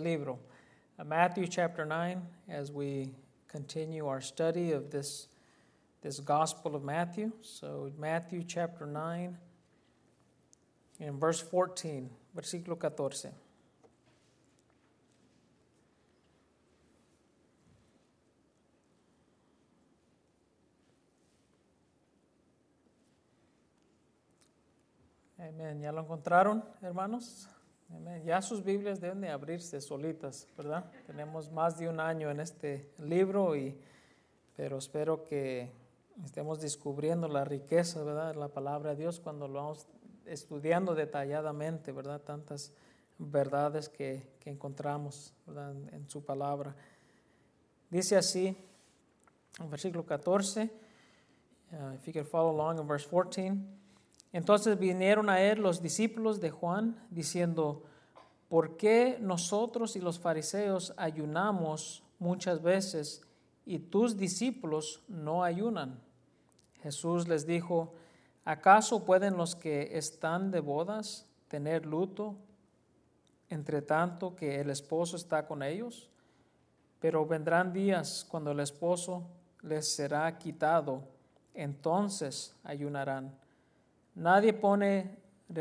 libro. Matthew chapter 9, as we continue our study of this Gospel of Matthew. So Matthew chapter 9, in verse 14, versículo 14. Amén. ¿Ya lo encontraron, hermanos? Amén. Ya sus Biblias deben de abrirse solitas, ¿verdad? Tenemos más de un año en este libro, pero espero que estemos descubriendo la riqueza, ¿verdad?, de la palabra de Dios cuando lo vamos estudiando detalladamente, ¿verdad? Tantas verdades que encontramos, ¿verdad?, en su palabra. Dice así, en versículo 14, if you can follow along in verse 14. Entonces vinieron a él los discípulos de Juan, diciendo, ¿por qué nosotros y los fariseos ayunamos muchas veces y tus discípulos no ayunan? Jesús les dijo, ¿acaso pueden los que están de bodas tener luto, entre tanto que el esposo está con ellos? Pero vendrán días cuando el esposo les será quitado, entonces ayunarán. Nadie pone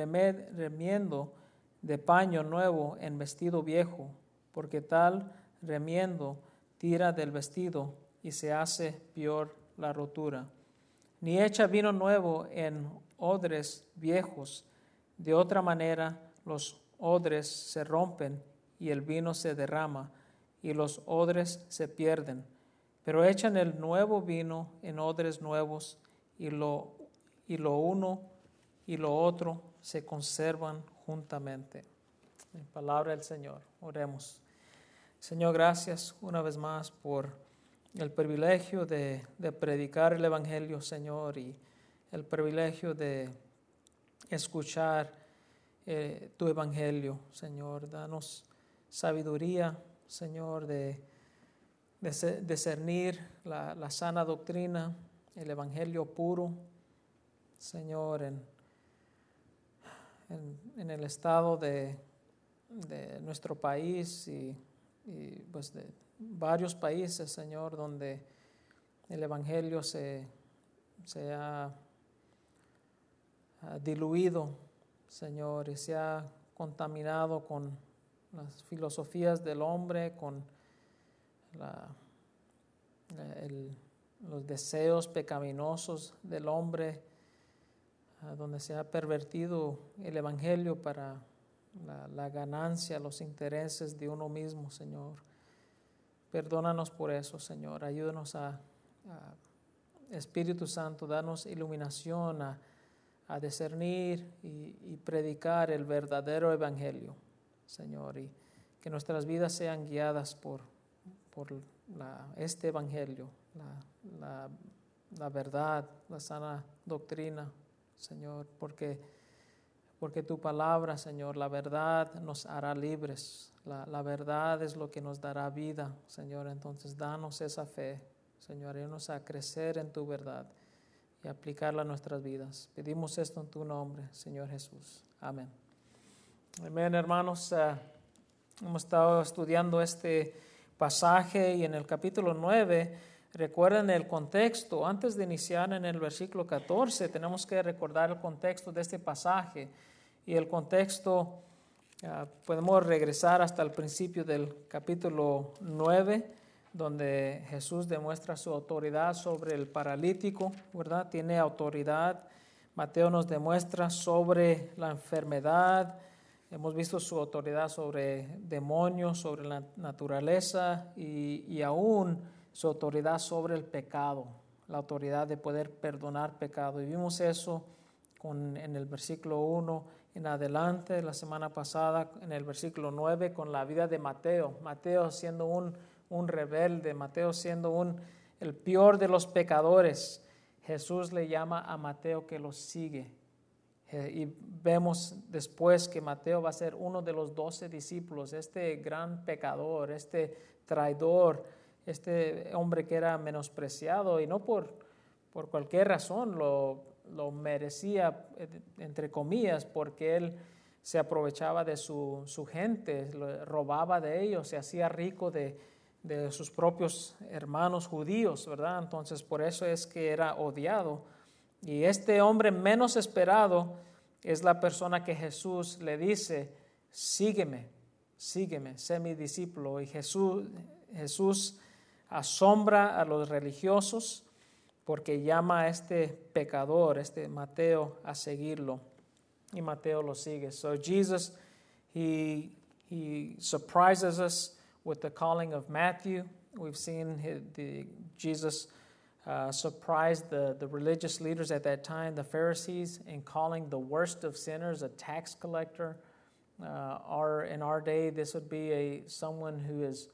remiendo de paño nuevo en vestido viejo, porque tal remiendo tira del vestido y se hace peor la rotura. Ni echa vino nuevo en odres viejos, de otra manera los odres se rompen y el vino se derrama y los odres se pierden. Pero echan el nuevo vino en odres nuevos y lo uno y lo otro se conservan juntamente. En palabra del Señor, oremos. Señor, gracias una vez más por el privilegio de predicar el Evangelio, Señor, y el privilegio de escuchar tu Evangelio, Señor. Danos sabiduría, Señor, de discernir la sana doctrina, el Evangelio puro, Señor, en el estado de nuestro país y pues de varios países, Señor, donde el Evangelio se ha diluido, Señor, y se ha contaminado con las filosofías del hombre, con los deseos pecaminosos del hombre, donde se ha pervertido el Evangelio para la ganancia, los intereses de uno mismo, Señor. Perdónanos por eso, Señor. Ayúdanos a Espíritu Santo, danos iluminación a discernir y predicar el verdadero Evangelio, Señor, y que nuestras vidas sean guiadas por este Evangelio, la verdad, la sana doctrina, Señor, porque tu palabra, Señor, la verdad nos hará libres. La verdad es lo que nos dará vida, Señor. Entonces, danos esa fe, Señor, ayúdanos a crecer en tu verdad y aplicarla a nuestras vidas. Pedimos esto en tu nombre, Señor Jesús. Amén. Amén, hermanos. Hemos estado estudiando este pasaje y en el capítulo 9, recuerden el contexto. Antes de iniciar en el versículo 14, tenemos que recordar el contexto de este pasaje. Y el contexto, podemos regresar hasta el principio del capítulo 9, donde Jesús demuestra su autoridad sobre el paralítico, ¿verdad? Tiene autoridad. Mateo nos demuestra sobre la enfermedad. Hemos visto su autoridad sobre demonios, sobre la naturaleza y aún su autoridad sobre el pecado, la autoridad de poder perdonar pecado. Y vimos eso en el versículo 1 en adelante, la semana pasada, en el versículo 9, con la vida de Mateo. Mateo siendo un rebelde, Mateo siendo el peor de los pecadores. Jesús le llama a Mateo que lo sigue. Y vemos después que Mateo va a ser uno de los 12 discípulos, este gran pecador, este traidor, este hombre que era menospreciado y no por cualquier razón lo merecía, entre comillas, porque él se aprovechaba de su gente, robaba de ellos, se hacía rico de sus propios hermanos judíos, ¿verdad? Entonces por eso es que era odiado. Y este hombre menos esperado es la persona que Jesús le dice, sígueme, sé mi discípulo. Y Jesús asombra a los religiosos porque llama a este pecador, este Mateo, a seguirlo. Y Mateo lo sigue. So Jesus, he surprises us with the calling of Matthew. We've seen Jesus surprised the religious leaders at that time, the Pharisees, in calling the worst of sinners a tax collector. In our day, this would be someone who is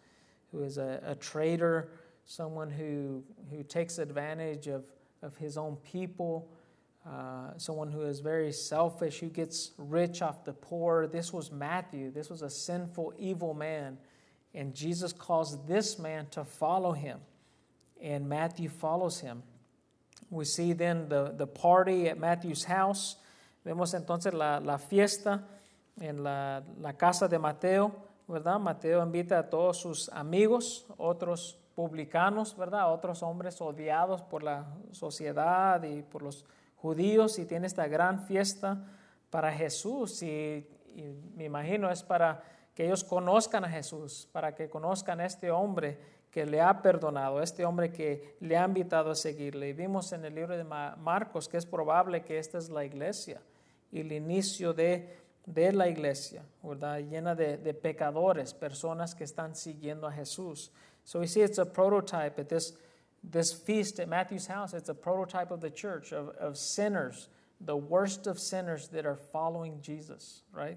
a traitor, someone who takes advantage of his own people, someone who is very selfish, who gets rich off the poor. This was Matthew. This was a sinful, evil man. And Jesus calls this man to follow him. And Matthew follows him. We see then the party at Matthew's house. Vemos entonces la fiesta en la casa de Mateo, ¿verdad? Mateo invita a todos sus amigos, otros publicanos, ¿verdad? Otros hombres odiados por la sociedad y por los judíos, y tiene esta gran fiesta para Jesús. Y me imagino es para que ellos conozcan a Jesús, para que conozcan a este hombre que le ha perdonado, este hombre que le ha invitado a seguirle. Y vimos en el libro de Marcos que es probable que esta es la iglesia y el inicio de la iglesia, ¿verdad? Llena de pecadores, personas que están siguiendo a Jesús. So we see it's a prototype at this feast at Matthew's house. It's a prototype of the church, of sinners, the worst of sinners that are following Jesus, right?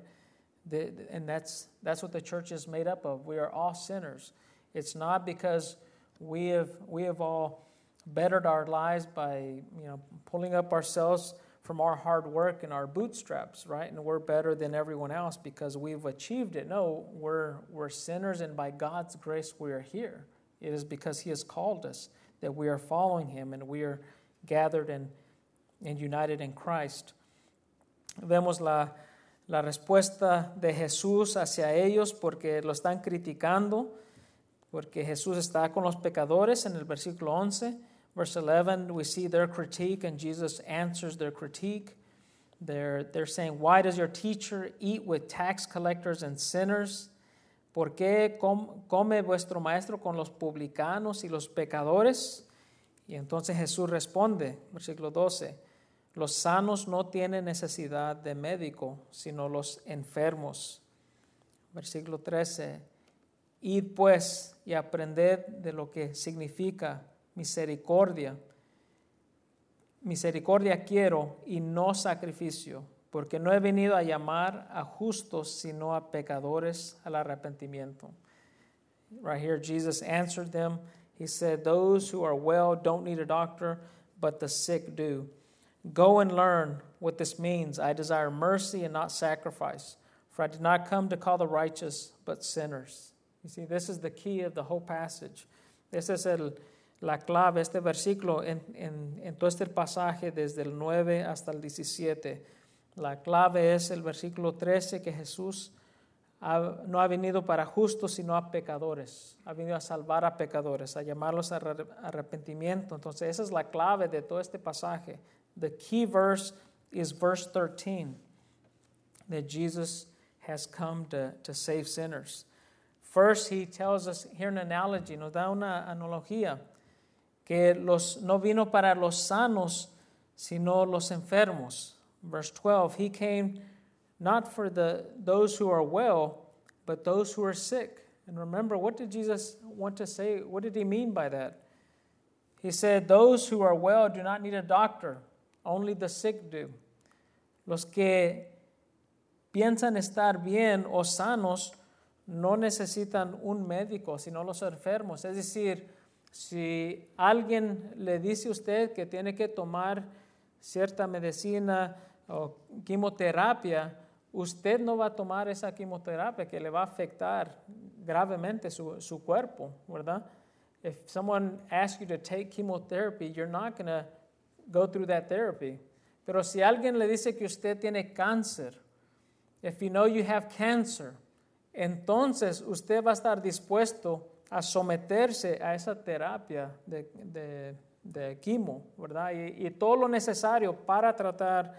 And that's what the church is made up of. We are all sinners. It's not because we have all bettered our lives by pulling up ourselves from our hard work and our bootstraps, right? And we're better than everyone else because we've achieved it. No, we're sinners, and by God's grace we are here. It is because He has called us that we are following Him and we are gathered and united in Christ. Vemos la respuesta de Jesús hacia ellos porque lo están criticando, porque Jesús está con los pecadores en el versículo 11. Verse 11, we see their critique, and Jesus answers their critique. They're saying, why does your teacher eat with tax collectors and sinners? ¿Por qué come vuestro maestro con los publicanos y los pecadores? Y entonces Jesús responde, versículo 12, los sanos no tienen necesidad de médico, sino los enfermos. Versículo 13, id pues y aprended de lo que significa misericordia. Misericordia quiero y no sacrificio, porque no he venido a llamar a justos, sino a pecadores al arrepentimiento. Right here, Jesus answered them. He said, those who are well don't need a doctor, but the sick do. Go and learn what this means. I desire mercy and not sacrifice, for I did not come to call the righteous, but sinners. You see, this is the key of the whole passage. This is la clave, este versículo en todo este pasaje desde el 9 hasta el 17. La clave es el versículo 13, que Jesús no ha venido para justos, sino a pecadores. Ha venido a salvar a pecadores, a llamarlos a arrepentimiento. Entonces esa es la clave de todo este pasaje. The key verse is verse 13, that Jesus has come to save sinners. First, he tells us here an analogy, nos da una analogía, que no vino para los sanos, sino los enfermos. Verse 12, he came not for those who are well, but those who are sick. And remember, what did Jesus want to say? What did he mean by that? He said, those who are well do not need a doctor, only the sick do. Los que piensan estar bien o sanos no necesitan un médico, sino los enfermos. Es decir, si alguien le dice a usted que tiene que tomar cierta medicina o quimioterapia, usted no va a tomar esa quimioterapia que le va a afectar gravemente su cuerpo, ¿verdad? If someone asks you to take chemotherapy, you're not going to go through that therapy. Pero si alguien le dice que usted tiene cáncer if you know you have cancer, entonces usted va a estar dispuesto a someterse a esa terapia de quimo, ¿verdad? Y todo lo necesario para tratar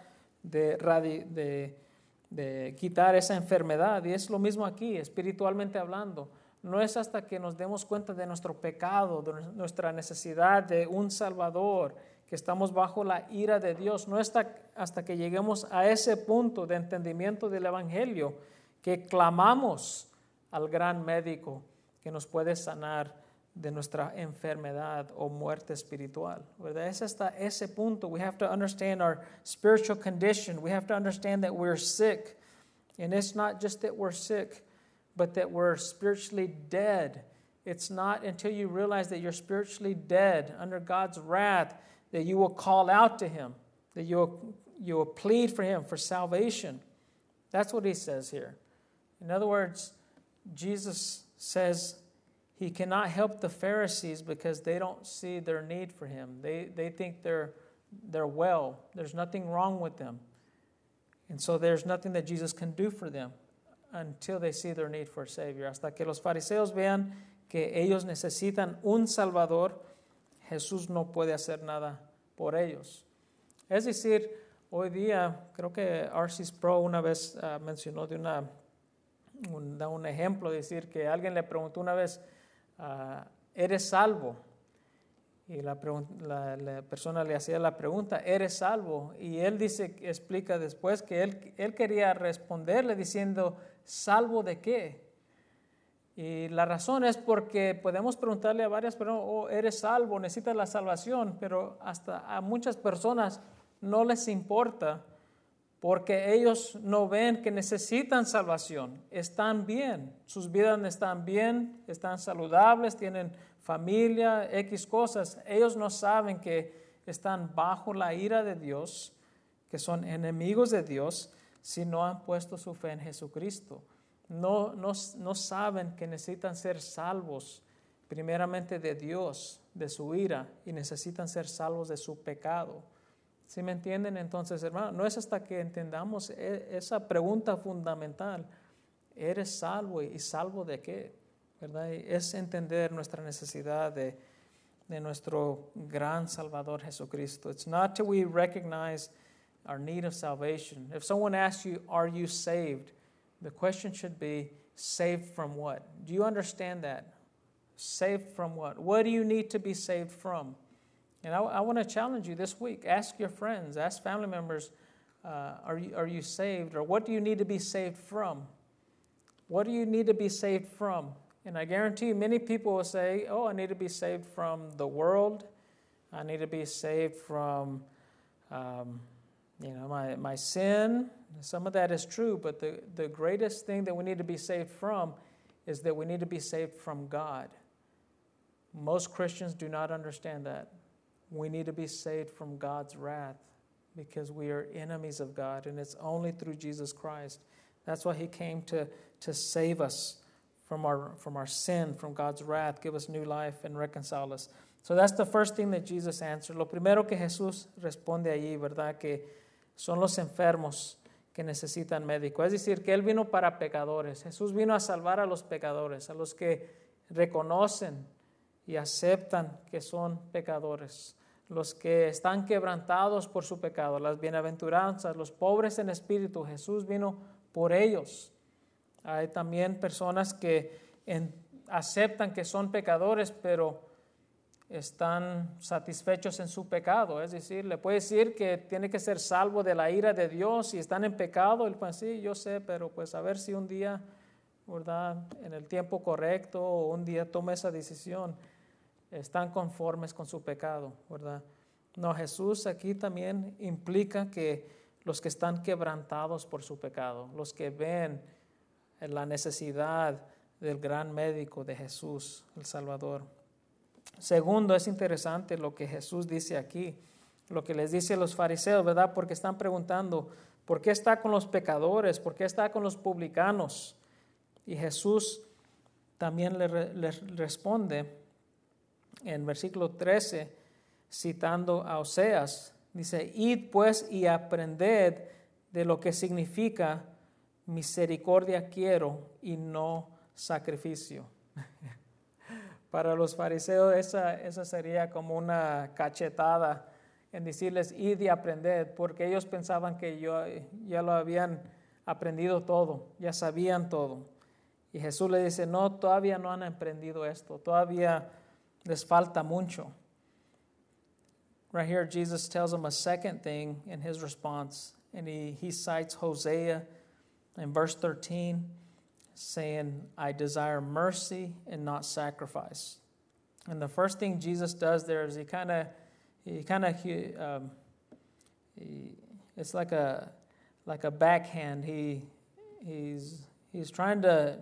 de quitar esa enfermedad. Y es lo mismo aquí, espiritualmente hablando. No es hasta que nos demos cuenta de nuestro pecado, de nuestra necesidad de un Salvador, que estamos bajo la ira de Dios. No es hasta que lleguemos a ese punto de entendimiento del Evangelio que clamamos al gran médico que nos puede sanar de nuestra enfermedad o muerte espiritual, ¿verdad? Es hasta ese punto. We have to understand our spiritual condition. We have to understand that we're sick. And it's not just that we're sick, but that we're spiritually dead. It's not until you realize that you're spiritually dead under God's wrath that you will call out to Him, that you will plead for Him for salvation. That's what He says here. In other words, Jesus says He cannot help the Pharisees because they don't see their need for Him. They think they're well. There's nothing wrong with them. And so there's nothing that Jesus can do for them until they see their need for a Savior. Hasta que los fariseos vean que ellos necesitan un Salvador, Jesús no puede hacer nada por ellos. Es decir, hoy día, creo que R.C. Sproul una vez mencionó de un ejemplo, decir que alguien le preguntó una vez, ¿eres salvo? Y la persona le hacía la pregunta, ¿eres salvo? Y él explica después que él quería responderle diciendo, ¿salvo de qué? Y la razón es porque podemos preguntarle a varias personas, oh, ¿eres salvo? ¿Necesitas la salvación? Pero hasta a muchas personas no les importa porque ellos no ven que necesitan salvación. Están bien, sus vidas están bien, están saludables, tienen familia, X cosas. Ellos no saben que están bajo la ira de Dios, que son enemigos de Dios, si no han puesto su fe en Jesucristo. No saben que necesitan ser salvos primeramente de Dios, de su ira, y necesitan ser salvos de su pecado. ¿Sí me entienden? Entonces, hermano, no es hasta que entendamos esa pregunta fundamental, ¿eres salvo? ¿Y salvo de qué? ¿Verdad? Es entender nuestra necesidad de nuestro gran Salvador Jesucristo. It's not till we recognize our need of salvation. If someone asks you, are you saved? The question should be, saved from what? Do you understand that? Saved from what? What do you need to be saved from? And I want to challenge you this week. Ask your friends, ask family members, are you saved? Or what do you need to be saved from? What do you need to be saved from? And I guarantee you, many people will say, oh, I need to be saved from the world. I need to be saved from, my sin. Some of that is true, but the greatest thing that we need to be saved from is that we need to be saved from God. Most Christians do not understand that. We need to be saved from God's wrath because we are enemies of God, and it's only through Jesus Christ. That's why He came to save us from our sin, from God's wrath, give us new life, and reconcile us. So that's the first thing that Jesus answered. Lo primero que Jesús responde allí, ¿verdad? Que son los enfermos que necesitan médico. Es decir, que Él vino para pecadores. Jesús vino a salvar a los pecadores, a los que reconocen y aceptan que son pecadores, los que están quebrantados por su pecado, las bienaventuranzas, los pobres en espíritu. Jesús vino por ellos. Hay también personas que aceptan que son pecadores, pero están satisfechos en su pecado. Es decir, le puede decir que tiene que ser salvo de la ira de Dios y están en pecado. Él pues sí, yo sé, pero pues a ver si un día, ¿verdad?, en el tiempo correcto o un día toma esa decisión. Están conformes con su pecado, ¿verdad? No, Jesús aquí también implica que los que están quebrantados por su pecado, los que ven la necesidad del gran médico de Jesús, el Salvador. Segundo, es interesante lo que Jesús dice aquí, lo que les dice a los fariseos, ¿verdad? Porque están preguntando, ¿por qué está con los pecadores? ¿Por qué está con los publicanos? Y Jesús también les responde en versículo 13, citando a Oseas, dice, id pues y aprended de lo que significa misericordia quiero y no sacrificio. Para los fariseos esa sería como una cachetada en decirles, id y aprended, porque ellos pensaban que ya lo habían aprendido todo, ya sabían todo. Y Jesús le dice, no, todavía no han aprendido esto, todavía les falta mucho. Right here, Jesus tells them a second thing in his response, and he cites Hosea in verse 13, saying, I desire mercy and not sacrifice. And the first thing Jesus does there is it's like a backhand. He's trying to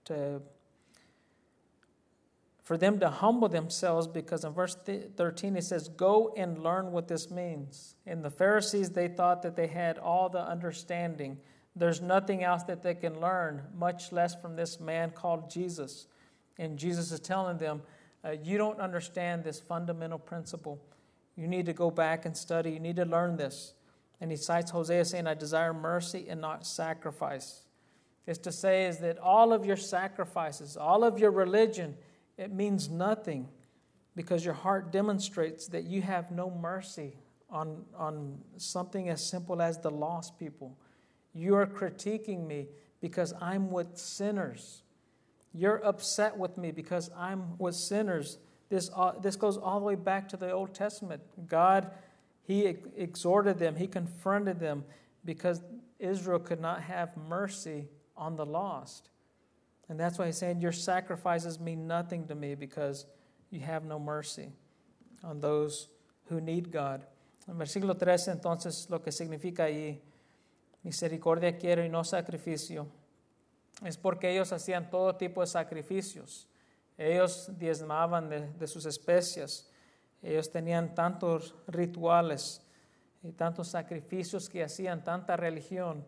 for them to humble themselves, because in verse 13 it says, go and learn what this means. And the Pharisees, they thought that they had all the understanding. There's nothing else that they can learn, much less from this man called Jesus. And Jesus is telling them, you don't understand this fundamental principle. You need to go back and study. You need to learn this. And he cites Hosea saying, I desire mercy and not sacrifice. It's to say is that all of your sacrifices, all of your religion, it means nothing, because your heart demonstrates that you have no mercy on something as simple as the lost people. You are critiquing me because I'm with sinners. You're upset with me because I'm with sinners. This goes all the way back to the Old Testament. God, he exhorted them, he confronted them because Israel could not have mercy on the lost. And that's why he's saying, your sacrifices mean nothing to me because you have no mercy on those who need God. En versículo 13, entonces, lo que significa ahí, misericordia quiero y no sacrificio, es porque ellos hacían todo tipo de sacrificios. Ellos diezmaban de sus especias. Ellos tenían tantos rituales y tantos sacrificios que hacían, tanta religión.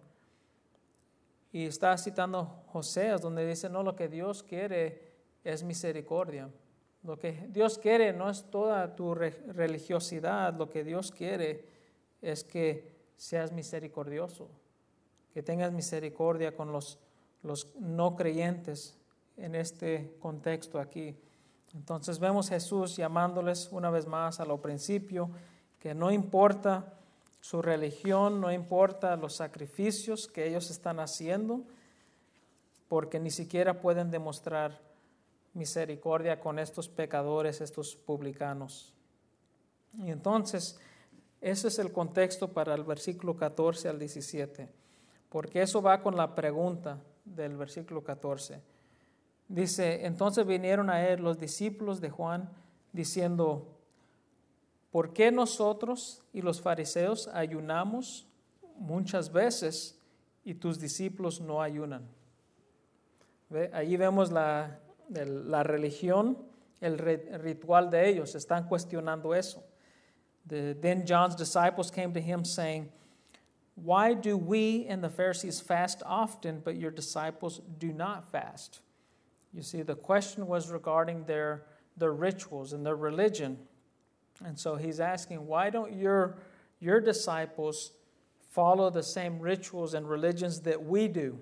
Y está citando Oseas, donde dice, no, lo que Dios quiere es misericordia. Lo que Dios quiere no es toda tu religiosidad, lo que Dios quiere es que seas misericordioso, que tengas misericordia con los no creyentes en este contexto aquí. Entonces vemos Jesús llamándoles una vez más a lo principio, que no importa su religión, no importa los sacrificios que ellos están haciendo, porque ni siquiera pueden demostrar misericordia con estos pecadores, estos publicanos. Y entonces, ese es el contexto para el versículo 14 al 17, porque eso va con la pregunta del versículo 14. Dice, entonces vinieron a él los discípulos de Juan, diciendo, ¿por qué nosotros y los fariseos ayunamos muchas veces y tus discípulos no ayunan? ¿Ve? Allí vemos la religión, el ritual de ellos. Están cuestionando eso. Then John's disciples came to him saying, why do we and the Pharisees fast often, but your disciples do not fast? You see, the question was regarding their rituals and their religion. And so he's asking, why don't your disciples follow the same rituals and religions that we do?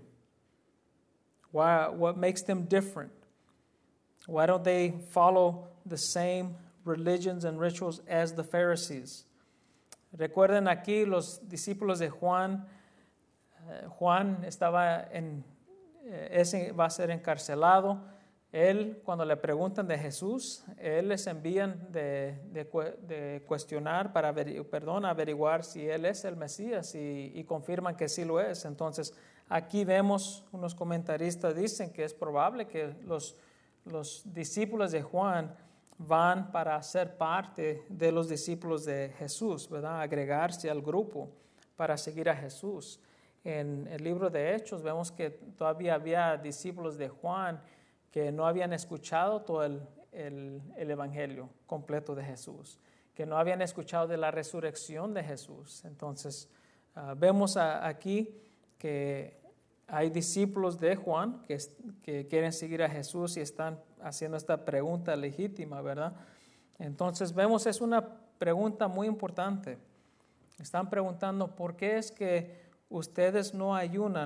What makes them different? Why don't they follow the same religions and rituals as the Pharisees? Recuerden aquí los discípulos de Juan. Juan estaba ese va a ser encarcelado. Él, cuando le preguntan de Jesús, él les envían de cuestionar para averiguar si él es el Mesías y confirman que sí lo es. Entonces, aquí vemos, unos comentaristas dicen que es probable que los discípulos de Juan van para ser parte de los discípulos de Jesús, ¿verdad? Agregarse al grupo para seguir a Jesús. En el libro de Hechos vemos que todavía había discípulos de Juan que no habían escuchado todo el evangelio completo de Jesús, que no habían escuchado de la resurrección de Jesús. Entonces, vemos aquí que hay discípulos de Juan que quieren seguir a Jesús y están haciendo esta pregunta legítima, ¿verdad? Entonces, vemos, es una pregunta muy importante. Están preguntando, ¿por qué es que ustedes no ayunan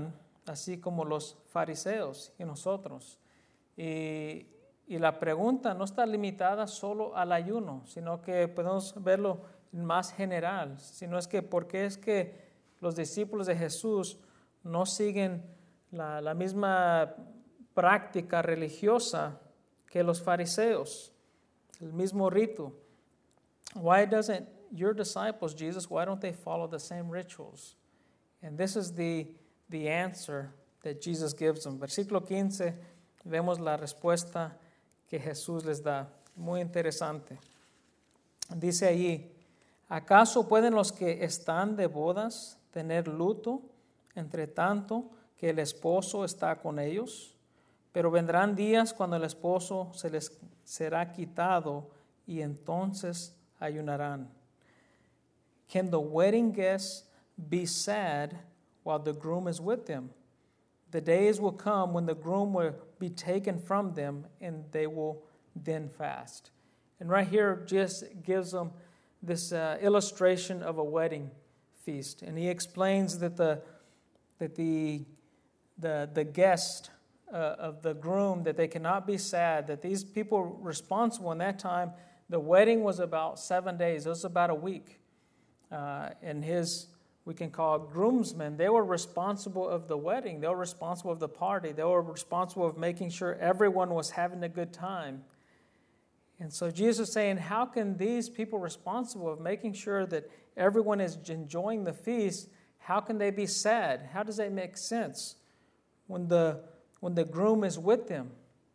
así como los fariseos y nosotros. Y la pregunta no está limitada solo al ayuno, sino que podemos verlo más general, sino es que ¿por qué es que los discípulos de Jesús no siguen la misma práctica religiosa que los fariseos, el mismo rito? Why doesn't your disciples, Jesus, why don't they follow the same rituals? And this is the answer that Jesus gives them. Versículo 15, vemos la respuesta que Jesús les da. Muy interesante. Dice allí, ¿acaso pueden los que están de bodas tener luto entre tanto que el esposo está con ellos? Pero vendrán días cuando el esposo se les será quitado y entonces ayunarán. Can the wedding guests be sad while the groom is with them? The days will come when the groom will be taken from them and they will then fast. And right here just gives them this illustration of a wedding feast. And he explains that the guest of the groom, that they cannot be sad, that these people responsible in that time, the wedding was about 7 days. It was about a week. And we can call groomsmen, they were responsible of the wedding. They were responsible of the party. They were responsible of making sure everyone was having a good time. And so Jesus is saying, how can these people responsible of making sure that everyone is enjoying the feast, how can they be sad? How does that make sense when the groom is with them?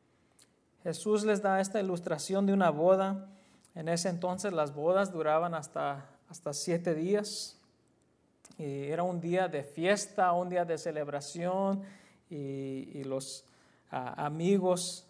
Jesús les da esta ilustración de una boda. En ese entonces las bodas duraban hasta 7 días. Y era un día de fiesta, un día de celebración, y los amigos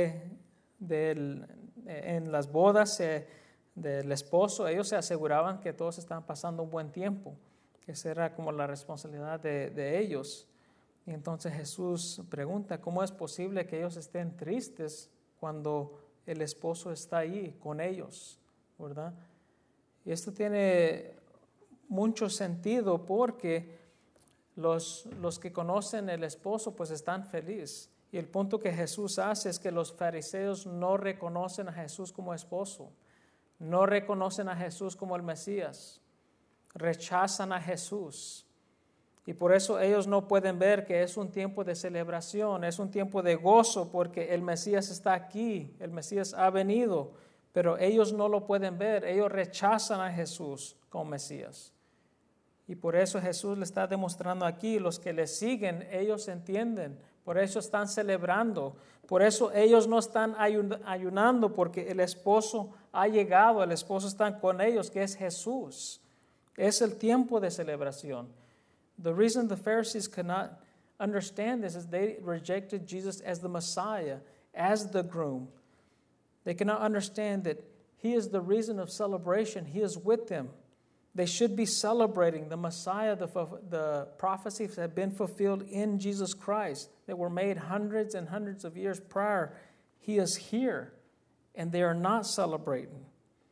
en las bodas del esposo, ellos se aseguraban que todos estaban pasando un buen tiempo. Esa era como la responsabilidad de ellos. Y entonces Jesús pregunta, ¿cómo es posible que ellos estén tristes cuando el esposo está ahí con ellos? ¿Verdad? Y esto tiene mucho sentido porque los que conocen el esposo pues están felices. Y el punto que Jesús hace es que los fariseos no reconocen a Jesús como esposo, no reconocen a Jesús como el Mesías, rechazan a Jesús. Y por eso ellos no pueden ver que es un tiempo de celebración, es un tiempo de gozo porque el Mesías está aquí, el Mesías ha venido, pero ellos no lo pueden ver, ellos rechazan a Jesús como Mesías. Y por eso Jesús le está demostrando aquí, los que le siguen, ellos entienden, por eso están celebrando, por eso ellos no están ayunando porque el esposo ha llegado, el esposo está con ellos, que es Jesús. Es el tiempo de celebración. The reason the Pharisees could not understand this is they rejected Jesus as the Messiah, as the groom. They cannot understand that he is the reason of celebration. He is with them. They should be celebrating the Messiah, the prophecies have been fulfilled in Jesus Christ that were made hundreds and hundreds of years prior. He is here, and they are not celebrating.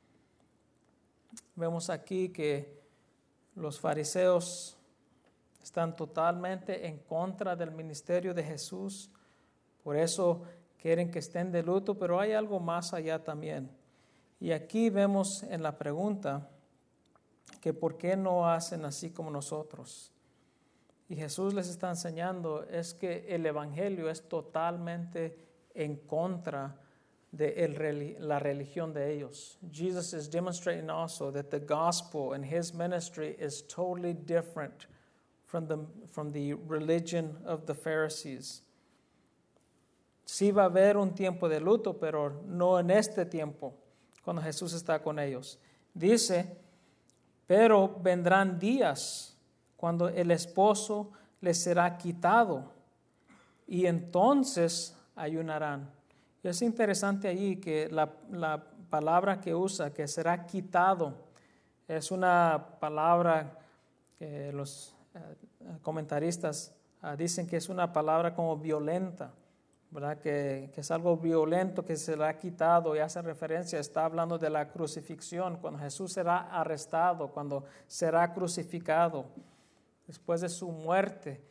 Vemos aquí que los fariseos están totalmente en contra del ministerio de Jesús. Por eso quieren que estén de luto, pero hay algo más allá también. Y aquí vemos en la pregunta que por qué no hacen así como nosotros. Y Jesús les está enseñando es que el evangelio es totalmente en contra de la religión de ellos. Jesus is demonstrating also that the gospel and his ministry is totally different from the religion of the Pharisees. Sí va a haber un tiempo de luto, pero no en este tiempo, cuando Jesús está con ellos. Dice, pero vendrán días cuando el esposo les será quitado y entonces ayunarán. Y es interesante allí que la palabra que usa, que será quitado, es una palabra que los comentaristas dicen que es una palabra como violenta, ¿verdad? Que es algo violento que será quitado y hace referencia, está hablando de la crucifixión, cuando Jesús será arrestado, cuando será crucificado, después de su muerte,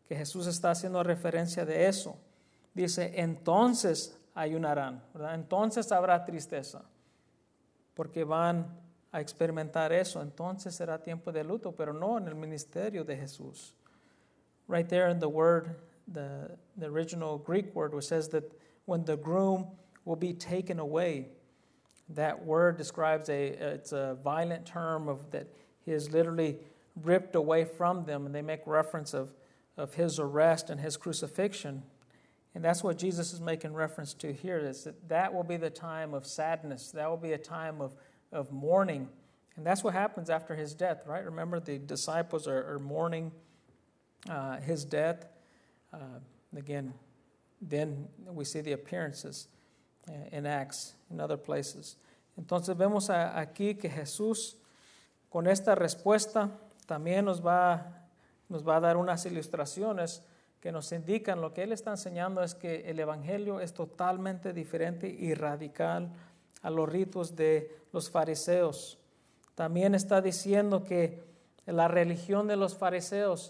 que Jesús está haciendo referencia de eso. Dice, entonces ayunarán, ¿verdad? Entonces habrá tristeza, porque van a experimentar eso. Entonces será tiempo de luto, pero no en el ministerio de Jesús. Right there in the word, the original Greek word, which says that when the groom will be taken away, that word describes it's a violent term of that he is literally ripped away from them, and they make reference of his arrest and his crucifixion. And that's what Jesus is making reference to here, is that will be the time of sadness. That will be a time of mourning. And that's what happens after his death, right? Remember, the disciples are mourning his death. Again, then we see the appearances in Acts, in other places. Entonces vemos aquí que Jesús, con esta respuesta, también nos va a dar unas ilustraciones que nos indican lo que Él está enseñando es que el Evangelio es totalmente diferente y radical a los ritos de los fariseos. También está diciendo que la religión de los fariseos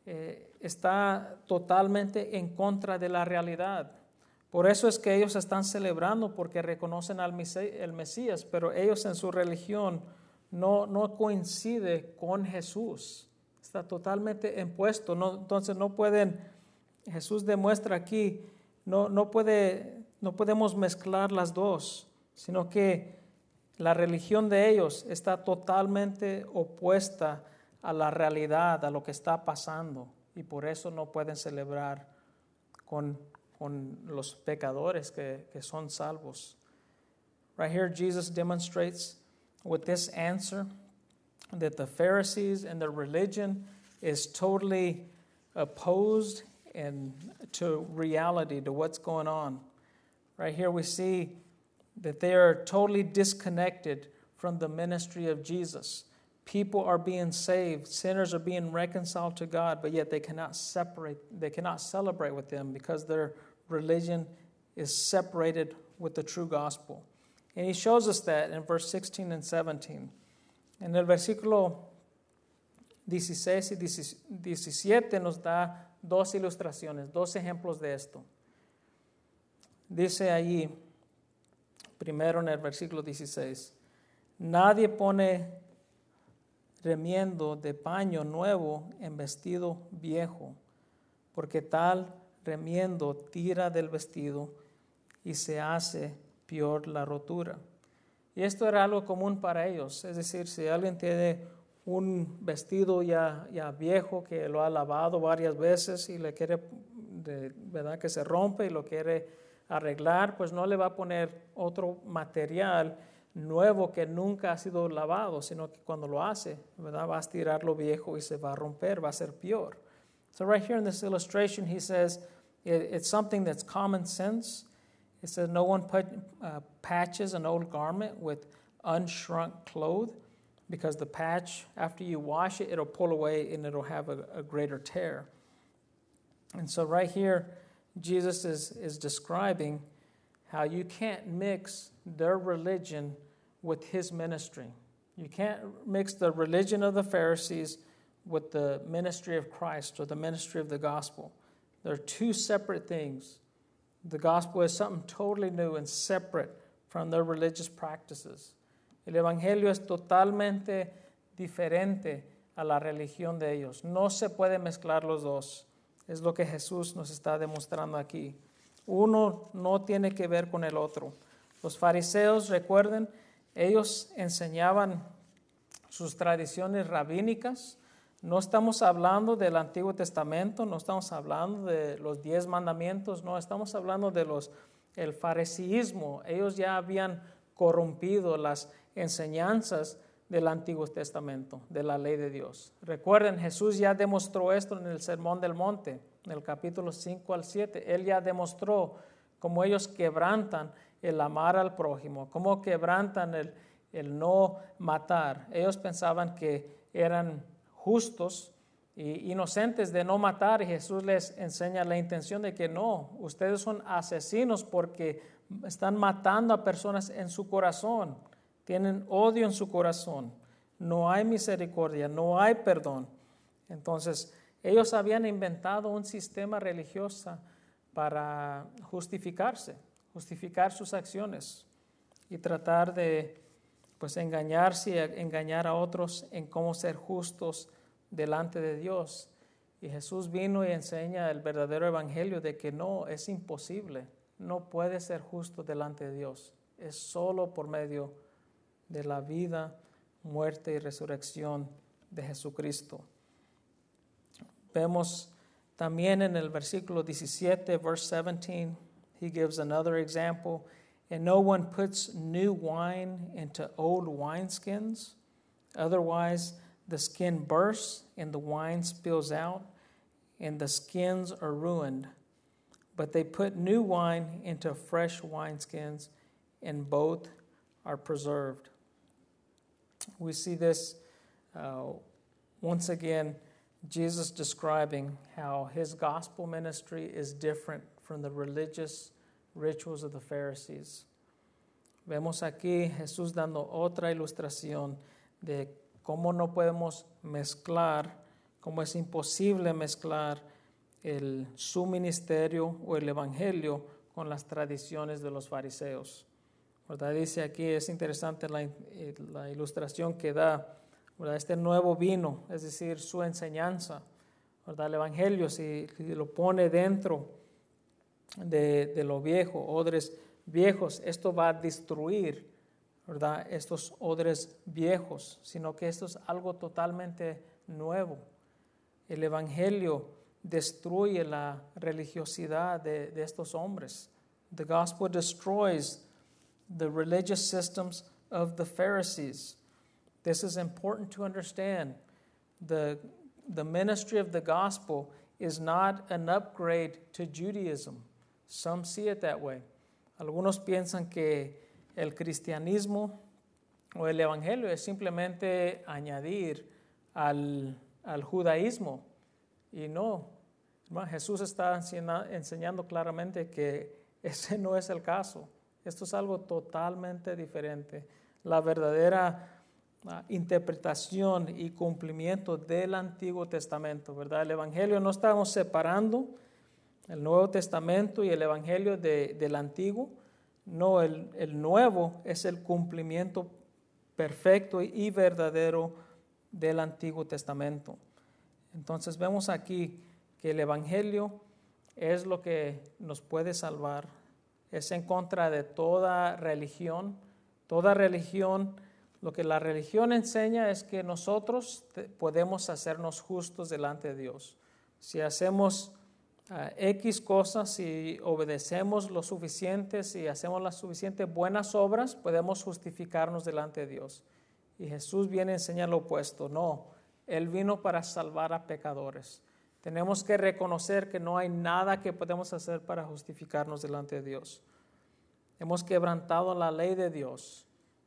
está totalmente en contra de la realidad. Por eso es que ellos están celebrando, porque reconocen al Mesías, pero ellos en su religión no coincide con Jesús. Está totalmente impuesto. Entonces no pueden, Jesús demuestra aquí, no podemos mezclar las dos, sino que la religión de ellos está totalmente opuesta a la realidad, a lo que está pasando, y por eso no pueden celebrar con los pecadores que son salvos. Right here, Jesus demonstrates with this answer that the Pharisees and their religion is totally opposed to reality, to what's going on. Right here we see that they are totally disconnected from the ministry of Jesus. People are being saved, sinners are being reconciled to God, but yet they cannot celebrate with them because their religion is separated with the true gospel. And he shows us that in verse 16 and 17. En el versículo 16 y 17 nos da dos ilustraciones, dos ejemplos de esto. Dice allí, primero en el versículo 16, nadie pone remiendo de paño nuevo en vestido viejo, porque tal remiendo tira del vestido y se hace peor la rotura. Y esto era algo común para ellos, es decir, si alguien tiene un vestido ya viejo que lo ha lavado varias veces y le quiere, ¿verdad?, que se rompe y lo quiere arreglar, pues no le va a poner otro material nuevo que nunca ha sido lavado, sino que cuando lo hace, ¿verdad?, va a estirar lo viejo y se va a romper, va a ser peor. So right here in this illustration, he says it's something that's common sense. It says no one patches an old garment with unshrunk cloth, because the patch, after you wash it, it'll pull away and it'll have a greater tear. And so right here, Jesus is describing how you can't mix their religion with his ministry. You can't mix the religion of the Pharisees with the ministry of Christ or the ministry of the gospel. They're two separate things. The gospel is something totally new and separate from their religious practices. El evangelio es totalmente diferente a la religión de ellos. No se puede mezclar los dos. Es lo que Jesús nos está demostrando aquí. Uno no tiene que ver con el otro. Los fariseos, recuerden, ellos enseñaban sus tradiciones rabínicas. No estamos hablando del Antiguo Testamento, no estamos hablando de los 10 mandamientos, no estamos hablando de el fariseísmo. Ellos ya habían corrompido las enseñanzas del Antiguo Testamento, de la ley de Dios. Recuerden, Jesús ya demostró esto en el Sermón del Monte, en el capítulo 5 al 7. Él ya demostró cómo ellos quebrantan el amar al prójimo, cómo quebrantan el no matar. Ellos pensaban que eran justos e inocentes de no matar, y Jesús les enseña la intención de que no, ustedes son asesinos porque están matando a personas en su corazón, tienen odio en su corazón, no hay misericordia, no hay perdón. Entonces Ellos habían inventado un sistema religioso para justificar sus acciones y tratar de engañarse y engañar a otros en cómo ser justos delante de Dios. Y Jesús vino y enseña el verdadero evangelio de que no, es imposible, no puede ser justo delante de Dios. Es solo por medio de la vida, muerte y resurrección de Jesucristo. Vemos también en el versículo 17, verse 17, he gives another example. And no one puts new wine into old wineskins. Otherwise, the skin bursts and the wine spills out, and the skins are ruined. But they put new wine into fresh wineskins, and both are preserved. We see this once again, Jesus describing how his gospel ministry is different from the religious rituals of the Pharisees. Vemos aquí Jesús dando otra ilustración de cómo no podemos mezclar, cómo es imposible mezclar su ministerio o el evangelio con las tradiciones de los fariseos. ¿Verdad? Dice aquí, es interesante la ilustración que da, ¿verdad? Este nuevo vino, es decir, su enseñanza, ¿verdad? El evangelio, si lo pone dentro de lo viejo, odres viejos, esto va a destruir, ¿verdad? Estos odres viejos, sino que esto es algo totalmente nuevo. El evangelio destruye la religiosidad de estos hombres. The gospel destroys the religious systems of the Pharisees. This is important to understand. The ministry of the gospel is not an upgrade to Judaism. Some see it that way. Algunos piensan que el cristianismo o el evangelio es simplemente añadir al judaísmo. Y no, Jesús está enseñando claramente que ese no es el caso. Esto es algo totalmente diferente. La verdadera interpretación y cumplimiento del Antiguo Testamento, ¿verdad? El Evangelio no estamos separando el Nuevo Testamento y el Evangelio del Antiguo. No, el Nuevo es el cumplimiento perfecto y verdadero del Antiguo Testamento. Entonces vemos aquí que el Evangelio es lo que nos puede salvar. Es en contra de toda religión. Toda religión, lo que la religión enseña es que nosotros podemos hacernos justos delante de Dios. Si hacemos X cosas, si obedecemos lo suficiente, si hacemos las suficientes buenas obras, podemos justificarnos delante de Dios. Y Jesús viene a enseñar lo opuesto. No, Él vino para salvar a pecadores. Tenemos que reconocer que no hay nada que podemos hacer para justificarnos delante de Dios. Hemos quebrantado la ley de Dios.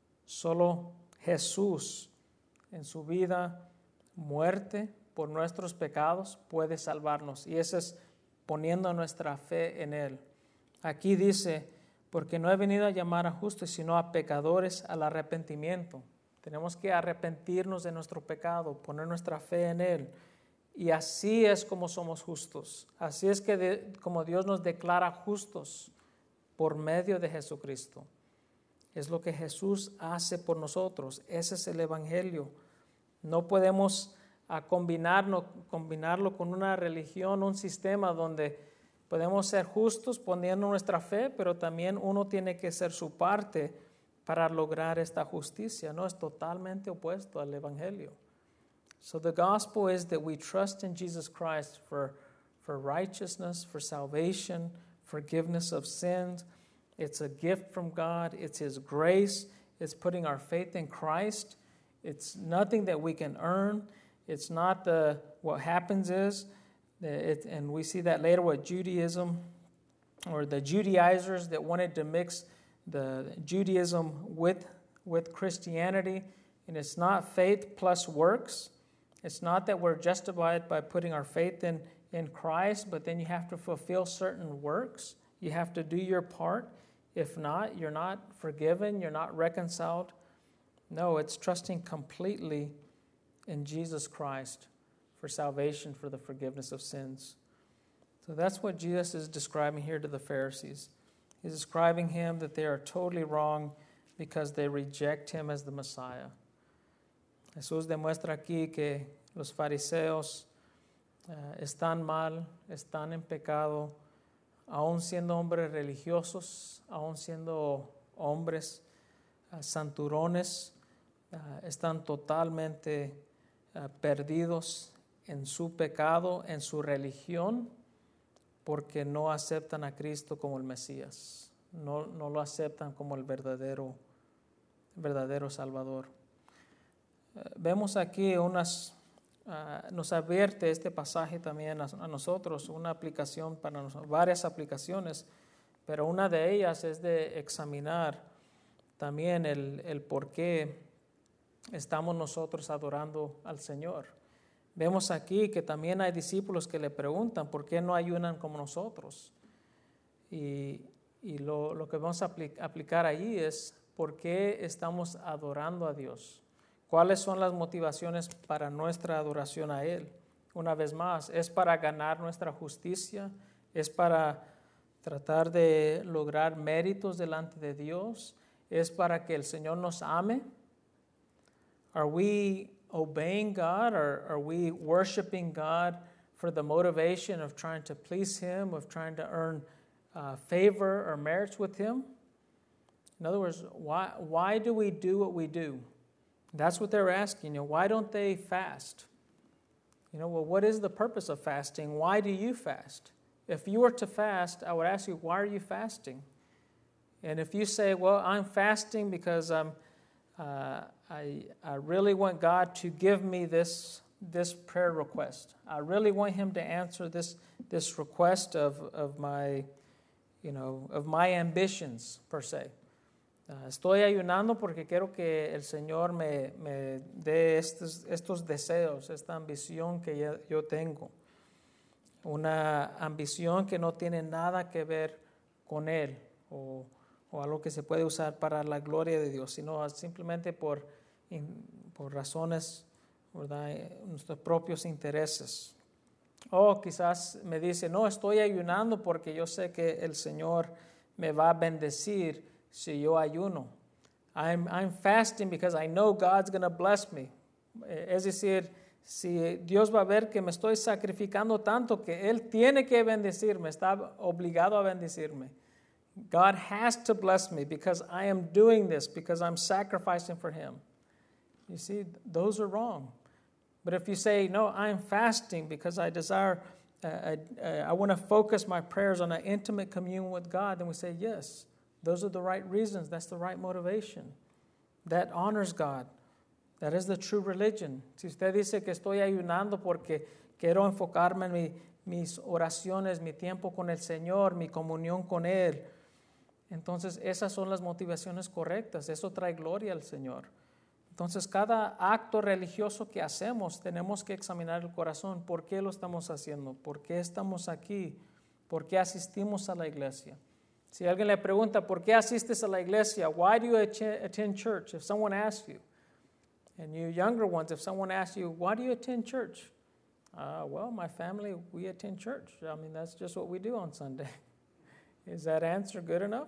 Solo Jesús, en su vida, muerte por nuestros pecados, puede salvarnos. Y eso es poniendo nuestra fe en Él. Aquí dice, porque no he venido a llamar a justos, sino a pecadores al arrepentimiento. Tenemos que arrepentirnos de nuestro pecado, poner nuestra fe en Él. Y así es como somos justos. Así es como Dios nos declara justos por medio de Jesucristo. Es lo que Jesús hace por nosotros. Ese es el Evangelio. No podemos combinarlo con una religión, un sistema donde podemos ser justos poniendo nuestra fe, pero también uno tiene que hacer su parte para lograr esta justicia. No, es totalmente opuesto al Evangelio. So the gospel is that we trust in Jesus Christ for righteousness, for salvation, forgiveness of sins. It's a gift from God. It's His grace. It's putting our faith in Christ. It's nothing that we can earn. It's not what happens is, and we see that later with Judaism, or the Judaizers that wanted to mix the Judaism with Christianity, and it's not faith plus works. It's not that we're justified by putting our faith in Christ, but then you have to fulfill certain works. You have to do your part. If not, you're not forgiven, you're not reconciled. No, it's trusting completely in Jesus Christ for salvation, for the forgiveness of sins. So that's what Jesus is describing here to the Pharisees. He's describing him that they are totally wrong because they reject him as the Messiah. Jesús demuestra aquí que los fariseos están mal, están en pecado, aún siendo hombres religiosos, aún siendo hombres santurones, están totalmente perdidos en su pecado, en su religión, porque no aceptan a Cristo como el Mesías, no lo aceptan como el verdadero Salvador. Vemos aquí nos advierte este pasaje también a nosotros, una aplicación para nosotros, varias aplicaciones, pero una de ellas es de examinar también el por qué estamos nosotros adorando al Señor. Vemos aquí que también hay discípulos que le preguntan por qué no ayunan como nosotros. Y lo que vamos a aplicar ahí es por qué estamos adorando a Dios. ¿Cuáles son las motivaciones para nuestra adoración a Él? Una vez más, ¿es para ganar nuestra justicia? ¿Es para tratar de lograr méritos delante de Dios? ¿Es para que el Señor nos ame? Are we obeying God, or are we worshiping God for the motivation of trying to please Him, of trying to earn favor or merits with Him? In other words, why do we do what we do? That's what they're asking. Why don't they fast? Well, what is the purpose of fasting? Why do you fast? If you were to fast, I would ask you, why are you fasting? And if you say, well, I'm fasting because I really want God to give me this prayer request. I really want Him to answer this request of my ambitions per se. Estoy ayunando porque quiero que el Señor me dé estos deseos, esta ambición que yo tengo. Una ambición que no tiene nada que ver con Él o algo que se puede usar para la gloria de Dios, sino simplemente por razones, ¿verdad?, nuestros propios intereses. O quizás me dice, no, estoy ayunando porque yo sé que el Señor me va a bendecir si yo ayuno. I'm fasting because I know God's going to bless me. Es decir, si Dios va a ver que me estoy sacrificando tanto que Él tiene que bendecirme, está obligado a bendecirme. God has to bless me because I am doing this, because I'm sacrificing for Him. You see, those are wrong. But if you say, no, I'm fasting because I desire, I want to focus my prayers on an intimate communion with God, then we say, yes, those are the right reasons. That's the right motivation. That honors God. That is the true religion. Si usted dice que estoy ayunando porque quiero enfocarme en mis oraciones, mi tiempo con el Señor, mi comunión con Él, entonces esas son las motivaciones correctas. Eso trae gloria al Señor. Entonces cada acto religioso que hacemos tenemos que examinar el corazón. ¿Por qué lo estamos haciendo? ¿Por qué estamos aquí? ¿Por qué asistimos a la iglesia? Si alguien le pregunta, ¿por qué asistes a la iglesia? Why do you attend church? If someone asks you, and you younger ones, if someone asks you, why do you attend church? Well, my family, we attend church. I mean, that's just what we do on Sunday. Is that answer good enough?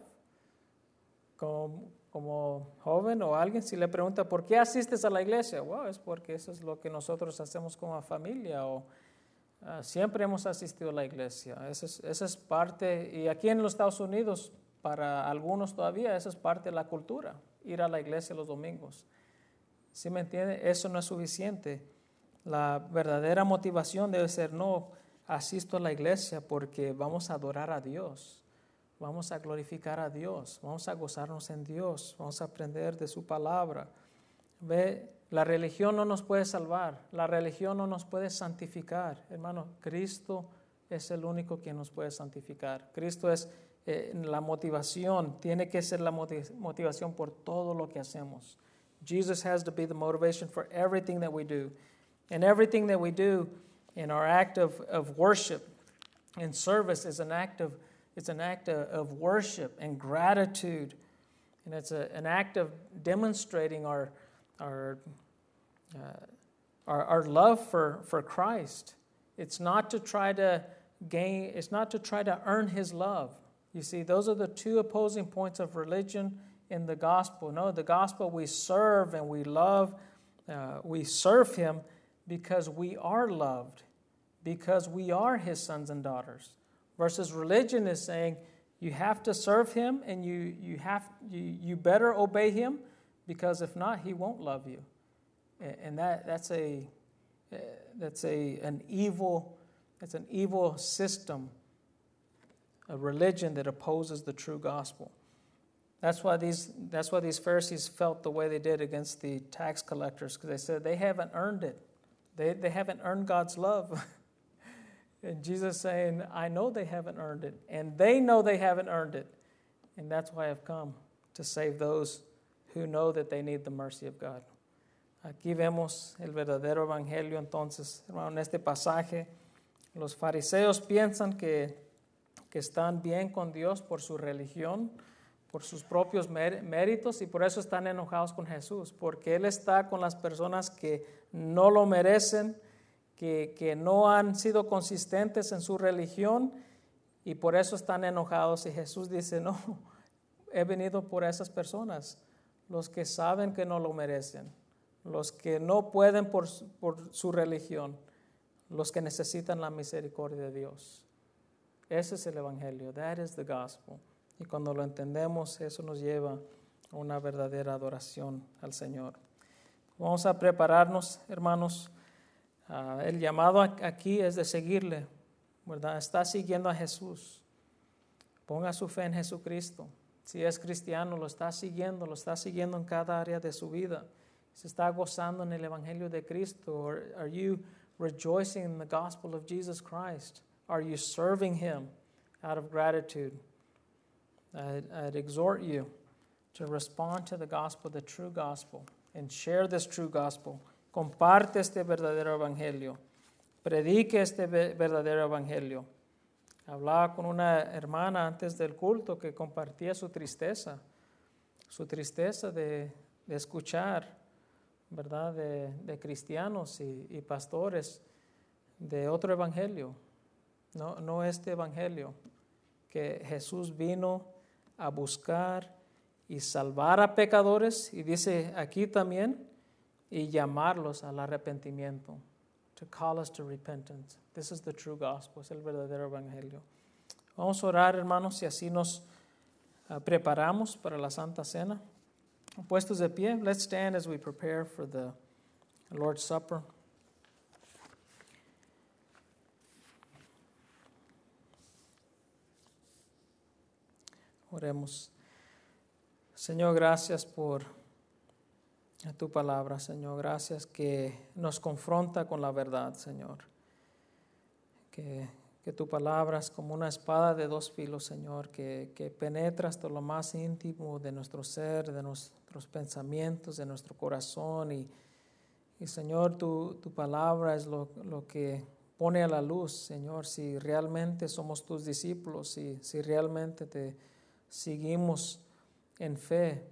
Como joven o alguien, si le pregunta, ¿por qué asistes a la iglesia? Well, es porque eso es lo que nosotros hacemos como familia, o siempre hemos asistido a la iglesia. Esa es parte, y aquí en los Estados Unidos, para algunos todavía, esa es parte de la cultura, ir a la iglesia los domingos. ¿Sí me entiende? Eso no es suficiente. La verdadera motivación debe ser, no, asisto a la iglesia porque vamos a adorar a Dios, vamos a glorificar a Dios, vamos a gozarnos en Dios, vamos a aprender de su palabra. Ve, la religión no nos puede salvar, la religión no nos puede santificar. Hermano, Cristo es el único que nos puede santificar. Cristo es la motivación, tiene que ser la motivación por todo lo que hacemos. Jesus has to be the motivation for everything that we do. And everything that we do in our act of worship and service is an act of worship and gratitude. And it's an act of demonstrating our our love for Christ. It's not to try to earn his love. You see, those are the two opposing points of religion in the gospel. No, the gospel we serve and we love, we serve him because we are loved, because we are his sons and daughters. Versus religion is saying you have to serve him and you better obey him, because if not, he won't love you. And that's an evil system, a religion that opposes the true gospel. That's why these Pharisees felt the way they did against the tax collectors, because they said they haven't earned it. They haven't earned God's love. And Jesus saying, I know they haven't earned it, and they know they haven't earned it. And that's why I've come, to save those who know that they need the mercy of God. Aquí vemos el verdadero evangelio. Entonces, hermano, en este pasaje, los fariseos piensan que están bien con Dios por su religión, por sus propios méritos, y por eso están enojados con Jesús, porque Él está con las personas que no lo merecen, que no han sido consistentes en su religión, y por eso están enojados. Y Jesús dice, no, he venido por esas personas, los que saben que no lo merecen, los que no pueden por su religión, los que necesitan la misericordia de Dios. Ese es el evangelio. That is the gospel. Y cuando lo entendemos, eso nos lleva a una verdadera adoración al Señor. Vamos a prepararnos, hermanos. El llamado aquí es de seguirle, ¿verdad? Está siguiendo a Jesús. Ponga su fe en Jesucristo. Si es cristiano, lo está siguiendo en cada área de su vida. ¿Se está gozando en el evangelio de Cristo? Or are you rejoicing in the gospel of Jesus Christ? Are you serving him out of gratitude? I'd exhort you to respond to the gospel, the true gospel, and share this true gospel. Comparte este verdadero evangelio. Predique este verdadero evangelio. Hablaba con una hermana antes del culto que compartía su tristeza de escuchar, ¿verdad?, de cristianos y pastores de otro evangelio, no este evangelio, que Jesús vino a buscar y salvar a pecadores, y dice aquí también, y llamarlos al arrepentimiento, to call us to repentance. This is the true gospel, es el verdadero evangelio. Vamos a orar, hermanos, y así nos preparamos para la Santa Cena. Puestos de pie, let's stand as we prepare for the Lord's Supper. Oremos. Señor, gracias por tu palabra, Señor. Gracias que nos confronta con la verdad, Señor. Que tu palabra es como una espada de dos filos, Señor, que penetra hasta lo más íntimo de nuestro ser, de nuestros pensamientos, de nuestro corazón. Y Señor, tu palabra es lo que pone a la luz, Señor, si realmente somos tus discípulos, si realmente te seguimos en fe.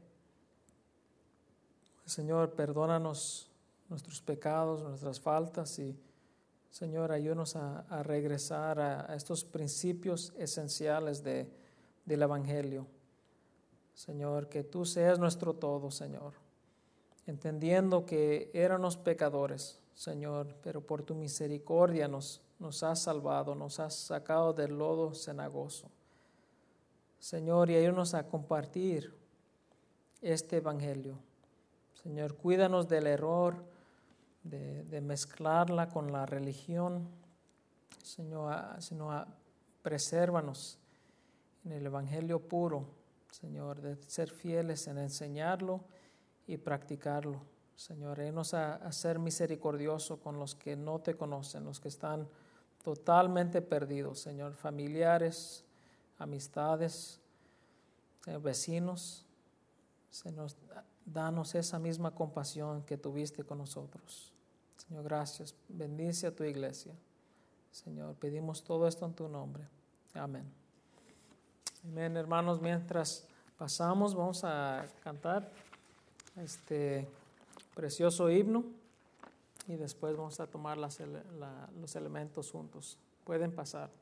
Señor, perdónanos nuestros pecados, nuestras faltas, y Señor, ayúdanos a regresar a estos principios esenciales del evangelio. Señor, que tú seas nuestro todo, Señor, entendiendo que éramos pecadores, Señor, pero por tu misericordia nos has salvado, nos has sacado del lodo cenagoso. Señor, y ayúdanos a compartir este evangelio. Señor, cuídanos del error de mezclarla con la religión. Señor, presérvanos en el evangelio puro, Señor, de ser fieles en enseñarlo y practicarlo. Señor, ayúdanos a ser misericordioso con los que no te conocen, los que están totalmente perdidos, Señor, familiares, amistades, vecinos. Danos esa misma compasión que tuviste con nosotros. Señor, gracias. Bendice a tu iglesia. Señor, pedimos todo esto en tu nombre. Amén. Amén, hermanos. Mientras pasamos, vamos a cantar este precioso himno. y después vamos a tomar los elementos juntos. Pueden pasar.